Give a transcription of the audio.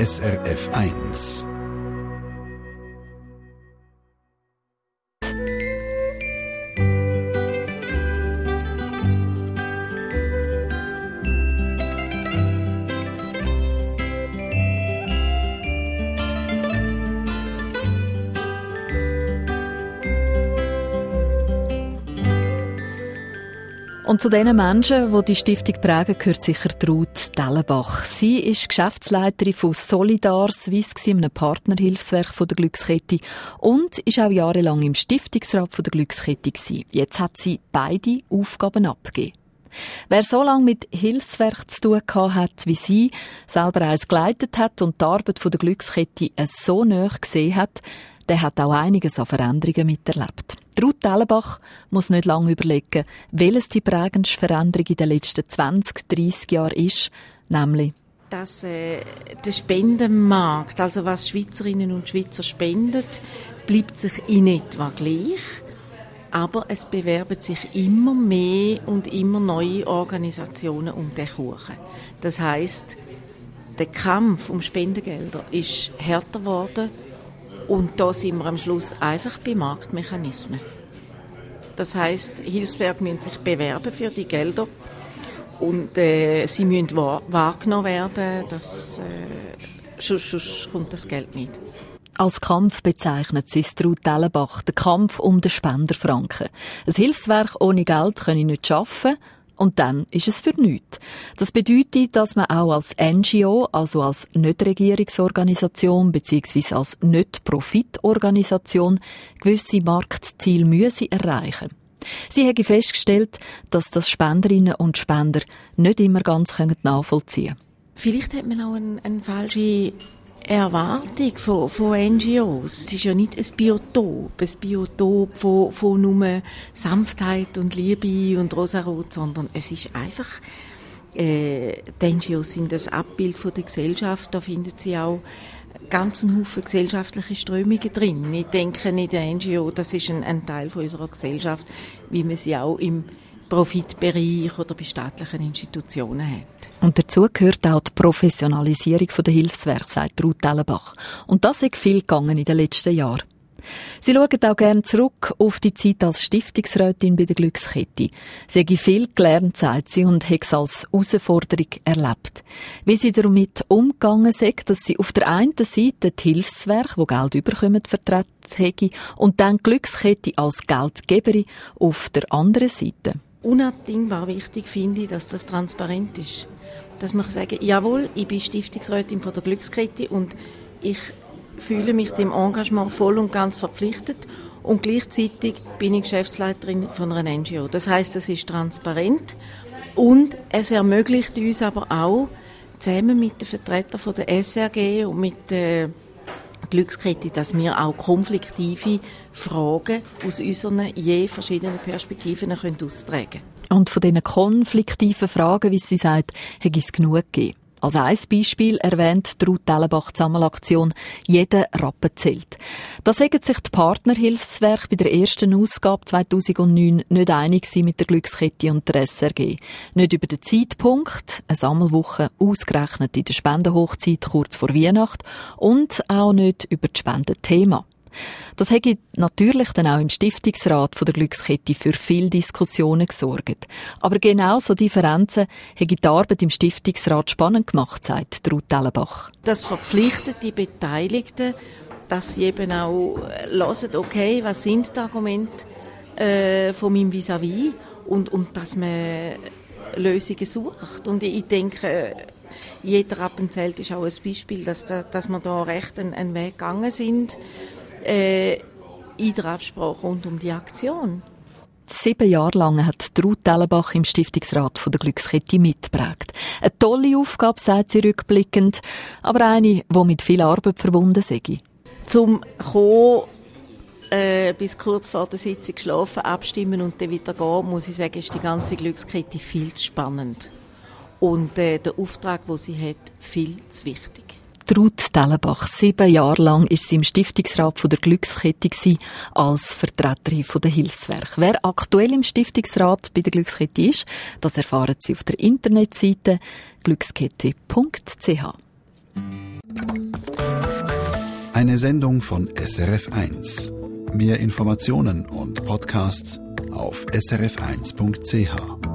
SRF 1. Und zu den Menschen, die die Stiftung prägen, gehört sicher Ruth Dellenbach. Sie ist Geschäftsleiterin von Solidar Suisse, einem Partnerhilfswerk der Glückskette, und ist auch jahrelang im Stiftungsrat der Glückskette gewesen. Jetzt hat sie beide Aufgaben abgegeben. Wer so lange mit Hilfswerk zu tun hat wie sie, selber eins geleitet hat und die Arbeit der Glückskette so nahe gesehen hat, der hat auch einiges an Veränderungen miterlebt. Ruth Dellenbach muss nicht lange überlegen, welches die prägendste Veränderung in den letzten 20, 30 Jahren ist, nämlich dass der Spendenmarkt, also was Schweizerinnen und Schweizer spenden, bleibt sich in etwa gleich, aber es bewerben sich immer mehr und immer neue Organisationen um den Kuchen. Das heisst, der Kampf um Spendengelder ist härter geworden. Und da sind wir am Schluss einfach bei Marktmechanismen. Das heisst, Hilfswerke müssen sich bewerben für die Gelder und sie müssen wahrgenommen werden, sonst kommt das Geld nicht. Als Kampf bezeichnet sie Ruth Dellenbach, den Kampf um den Spenderfranken. Ein Hilfswerk ohne Geld könne nicht arbeiten. Und dann ist es für nichts. Das bedeutet, dass man auch als NGO, also als Nichtregierungsorganisation bzw. als Nicht-Profit-Organisation, gewisse Marktziele erreichen müsse. Sie habe festgestellt, dass das Spenderinnen und Spender nicht immer ganz nachvollziehen können. Vielleicht hat man auch eine falsche Erwartung von NGOs. Es ist ja nicht ein Biotop von nur Sanftheit und Liebe und Rosarot, sondern es ist einfach, die NGOs sind das Abbild von der Gesellschaft, da finden Sie auch ganz einen Haufen gesellschaftliche Strömungen drin. Ich denke, in der NGO, das ist ein Teil von unserer Gesellschaft, wie man sie auch im Profitbereich oder bei staatlichen Institutionen hat. Und dazu gehört auch die Professionalisierung der Hilfswerke, sagt Ruth Dellenbach. Und das ist viel gegangen in den letzten Jahren. Sie schaut auch gerne zurück auf die Zeit als Stiftungsrätin bei der Glückskette. Sie hat viel gelernt, sagt sie, und hat es als Herausforderung erlebt. Wie sie damit umgegangen ist, dass sie auf der einen Seite die Hilfswerke, die Geld überkommen, vertreten hat, und dann die Glückskette als Geldgeberin auf der anderen Seite. Unabdingbar wichtig finde ich, dass das transparent ist. Dass man sagen kann, jawohl, ich bin Stiftungsrätin von der Glückskette und ich fühle mich dem Engagement voll und ganz verpflichtet und gleichzeitig bin ich Geschäftsleiterin von einer NGO. Das heisst, es ist transparent und es ermöglicht uns aber auch, zusammen mit den Vertretern von der SRG und mit der Glückskette, dass wir auch konfliktive Fragen aus unseren je verschiedenen Perspektiven austragen können. Und von diesen konfliktiven Fragen, wie sie sagt, hat es genug gegeben. Als ein Beispiel erwähnt Ruth Dellenbach die Sammelaktion «Jeder Rappen zählt». Da sagen sich die Partnerhilfswerke bei der ersten Ausgabe 2009 nicht einig mit der Glückskette und der SRG. Nicht über den Zeitpunkt, eine Sammelwoche ausgerechnet in der Spendenhochzeit kurz vor Weihnachten, und auch nicht über das Spendenthema. Das hat natürlich dann auch im Stiftungsrat von der Glückskette für viele Diskussionen gesorgt. Aber genau so Differenzen haben die Arbeit im Stiftungsrat spannend gemacht, sagt Ruth Dellenbach. Das verpflichtet die Beteiligten, dass sie eben auch hören, okay, was sind die Argumente von meinem Vis-à-vis und dass man Lösungen sucht. Und ich denke, jeder Rappenzelt ist auch ein Beispiel, dass wir da recht einen Weg gegangen sind, in der Absprache rund um die Aktion. 7 Jahre lang hat Ruth Dellenbach im Stiftungsrat von der Glückskette mitgeprägt. Eine tolle Aufgabe, sagt sie rückblickend, aber eine, die mit viel Arbeit verbunden sei. Zum Kommen, bis kurz vor der Sitzung schlafen, abstimmen und dann wieder gehen, muss ich sagen, ist die ganze Glückskette viel zu spannend. Und der Auftrag, den sie hat, viel zu wichtig. Ruth Dellenbach, 7 Jahre lang war sie im Stiftungsrat von der Glückskette als Vertreterin der Hilfswerke. Wer aktuell im Stiftungsrat bei der Glückskette ist, das erfahren Sie auf der Internetseite glückskette.ch. Eine Sendung von SRF1. Mehr Informationen und Podcasts auf srf1.ch.